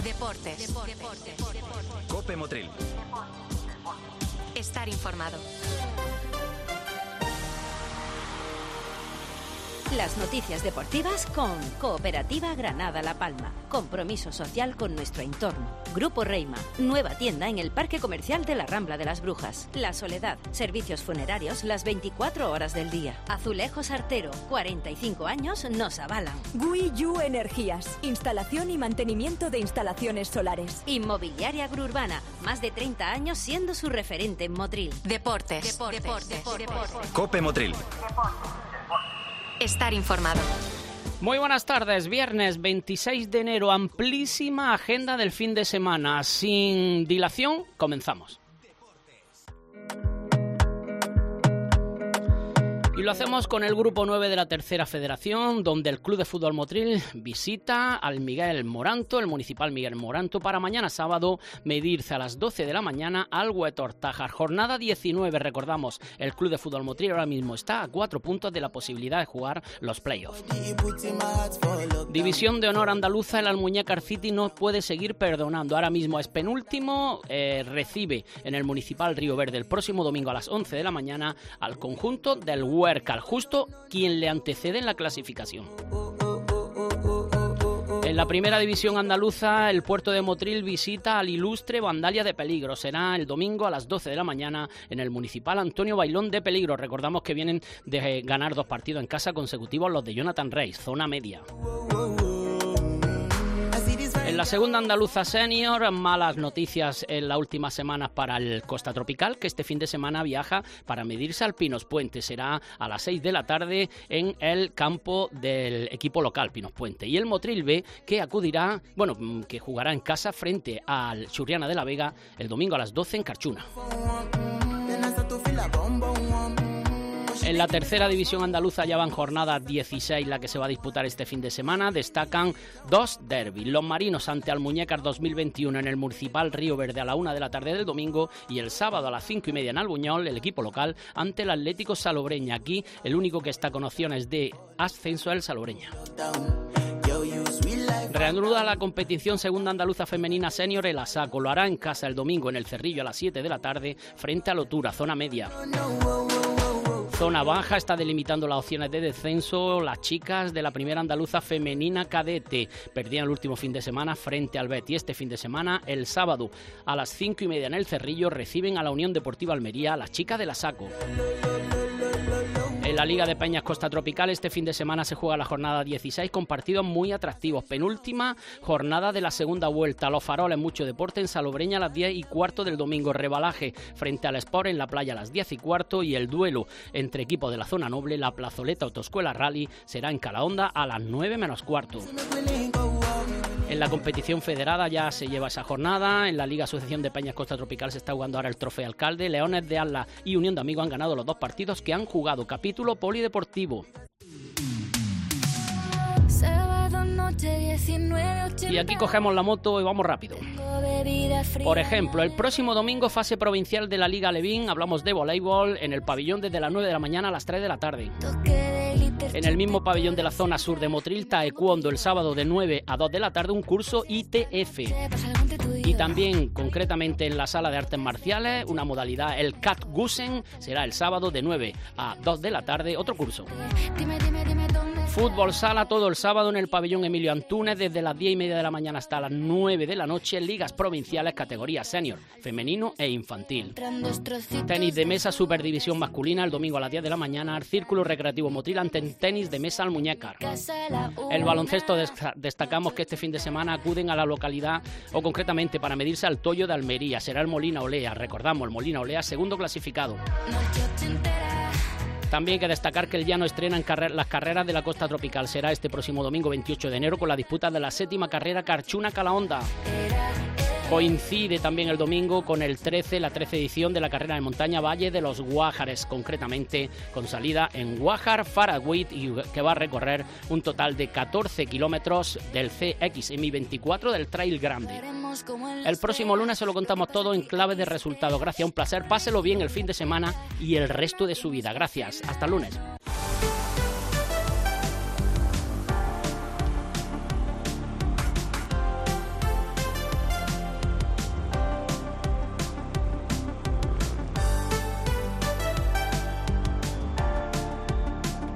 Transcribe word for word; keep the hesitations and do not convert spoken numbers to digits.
Deportes. Deportes. Cope Motril. Estar informado. Las noticias deportivas con Cooperativa Granada La Palma. Compromiso social con nuestro entorno. Grupo Reima. Nueva tienda en el Parque Comercial de la Rambla de las Brujas. La Soledad. Servicios funerarios las veinticuatro horas del día. Azulejos Artero. cuarenta y cinco años nos avalan. Guiyu Energías. Instalación y mantenimiento de instalaciones solares. Inmobiliaria Gruurbana. Más de treinta años siendo su referente en Motril. Deportes. Deportes. Deportes. Deportes. Cope Motril. Estar informado. Muy buenas tardes, viernes veintiséis de enero, amplísima agenda del fin de semana. Sin dilación, comenzamos. Y lo hacemos con el grupo nueve de la Tercera Federación, donde el Club de Fútbol Motril visita al Miguel Moranto, el municipal Miguel Moranto, para mañana sábado medirse a las doce de la mañana al Huetortájar. Jornada diecinueve, recordamos, el Club de Fútbol Motril ahora mismo está a cuatro puntos de la posibilidad de jugar los playoffs. División de honor andaluza, el Almuñécar City no puede seguir perdonando. Ahora mismo es penúltimo, eh, recibe en el municipal Río Verde el próximo domingo a las once de la mañana al conjunto del Huercal, justo quien le antecede en la clasificación. En la primera división andaluza, el Puerto de Motril visita al ilustre Vandalia de Peligro. Será el domingo a las doce de la mañana en el municipal Antonio Bailón de Peligro. Recordamos que vienen de ganar dos partidos en casa consecutivos los de Jonathan Reis, zona media. En la segunda andaluza senior, malas noticias en las últimas semanas para el Costa Tropical, que este fin de semana viaja para medirse al Pinos Puente. Será a las seis de la tarde en el campo del equipo local, Pinos Puente. Y el Motril B, que acudirá, bueno, que jugará en casa frente al Churriana de la Vega el domingo a las doce en Carchuna. En la tercera división andaluza ya van jornada dieciséis la que se va a disputar este fin de semana. Destacan dos derbis. Los Marinos ante Almuñécar dos mil veintiuno en el municipal Río Verde a la una de la tarde del domingo, y el sábado a las cinco y media en Albuñol el equipo local ante el Atlético Salobreña. Aquí el único que está con opciones de ascenso es el Salobreña. Reanuda la competición segunda andaluza femenina senior el Asaco. Lo hará en casa el domingo en el Cerrillo a las siete de la tarde frente a Lotura, zona media. Zona baja está delimitando las opciones de descenso. Las chicas de la primera andaluza femenina cadete perdían el último fin de semana frente al Betis. Este fin de semana, el sábado a las cinco y media en el Cerrillo, reciben a la Unión Deportiva Almería, las chicas de la Saco. En la Liga de Peñas Costa Tropical este fin de semana se juega la jornada dieciséis con partidos muy atractivos. Penúltima jornada de la segunda vuelta. Los Faroles, mucho deporte en Salobreña a las diez y cuarto del domingo. Rebalaje frente al Sport en la playa a las diez y cuarto, y el duelo entre equipos de la zona noble, la Plazoleta Autoescuela Rally, será en Calahonda a las nueve menos cuarto. En la competición federada ya se lleva esa jornada. En la Liga Asociación de Peñas Costa Tropical se está jugando ahora el Trofeo Alcalde. Leones de Atlas y Unión de Amigos han ganado los dos partidos que han jugado. Capítulo polideportivo. Y aquí cogemos la moto y vamos rápido. Por ejemplo, el próximo domingo fase provincial de la Liga Alevín, hablamos de voleibol, en el pabellón desde las nueve de la mañana a las tres de la tarde. En el mismo pabellón de la zona sur de Motril, taekwondo, el sábado de nueve a dos de la tarde, un curso I T F. Y también, concretamente en la sala de artes marciales, una modalidad, el Katgusen, será el sábado de nueve a dos de la tarde, otro curso. Fútbol sala todo el sábado en el pabellón Emilio Antúnez, desde las diez y media de la mañana hasta las nueve de la noche, ligas provinciales, categorías senior, femenino e infantil. Tenis de mesa, superdivisión masculina, el domingo a las diez de la mañana, Círculo Recreativo Motril ante tenis de mesa Almuñécar. El baloncesto, destacamos que este fin de semana acuden a la localidad, o concretamente para medirse al Toyo de Almería, será el Molina Olea, recordamos, el Molina Olea, segundo clasificado. También hay que destacar que el Llano estrena en carrer- las carreras de la Costa Tropical. Será este próximo domingo veintiocho de enero con la disputa de la séptima carrera Carchuna-Calahonda. Coincide también el domingo con el trece, la trece edición de la carrera de montaña Valle de los Guájares, concretamente con salida en Guájar, Faragüit, y que va a recorrer un total de catorce kilómetros del C X M veinticuatro del Trail Grande. El próximo lunes se lo contamos todo en clave de resultado. Gracias, un placer, páselo bien el fin de semana y el resto de su vida. Gracias, hasta el lunes.